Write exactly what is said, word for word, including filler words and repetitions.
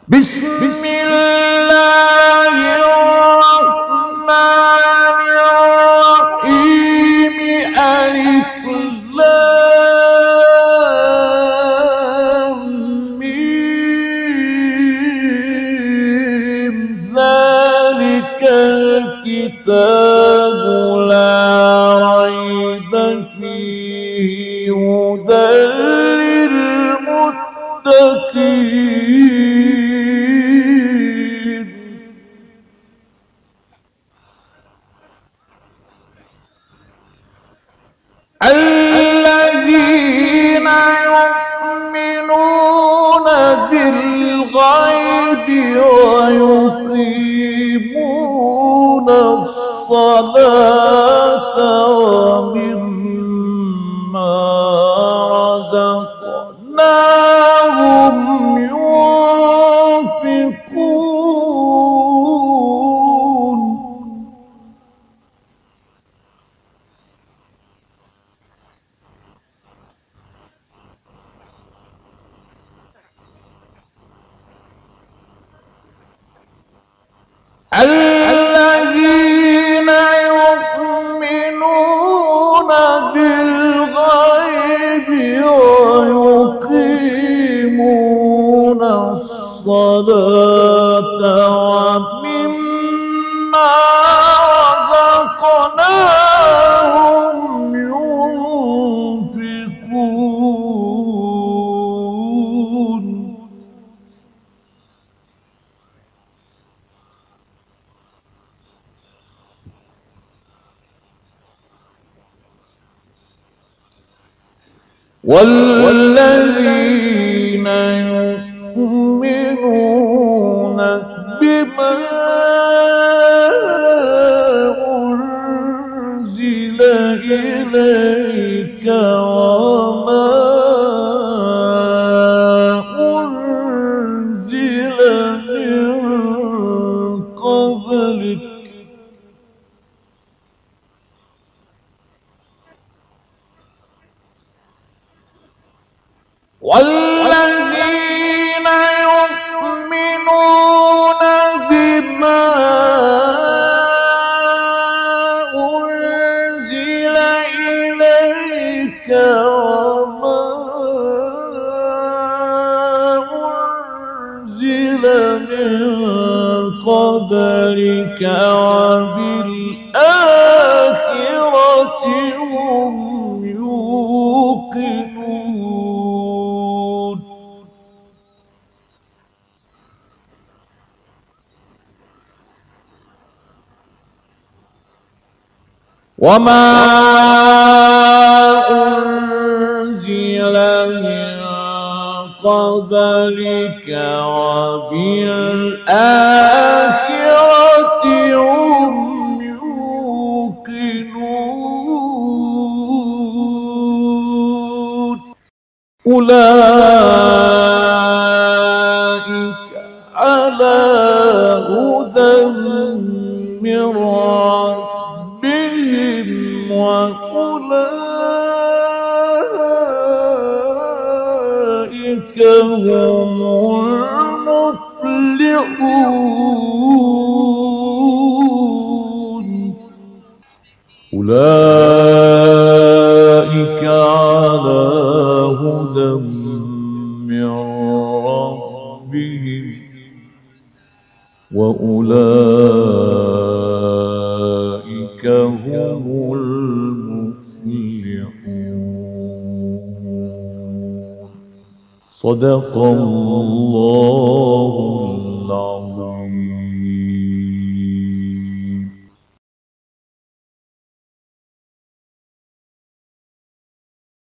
بسم الله الرحمن الرحيم. ألف لام ميم. ذلك الكتاب لا ريب فيه هدى للمتقين. الذين يؤمنون بالغيب ويقيمون الصلاة ومما رزقناهم ينفقون. الذين يؤمنون بالغيب ويقيمون الصلاة ومما رزقناهم ينفقون. والذين يؤمنون بما أنزل إليك وما أنزل من قبلك والذين يؤمنون بما أنزل إليك وما أنزل من قبلك وبالآخرة هم يوقنون. وما أنزل من قبلك وبالآخرة هم يوقنون. أولئك على هدى من ربهم وأولئك هم المفلحون. أولئك على هدى من ربهم وأولئك هم المفلحون. صدق الله العظيم.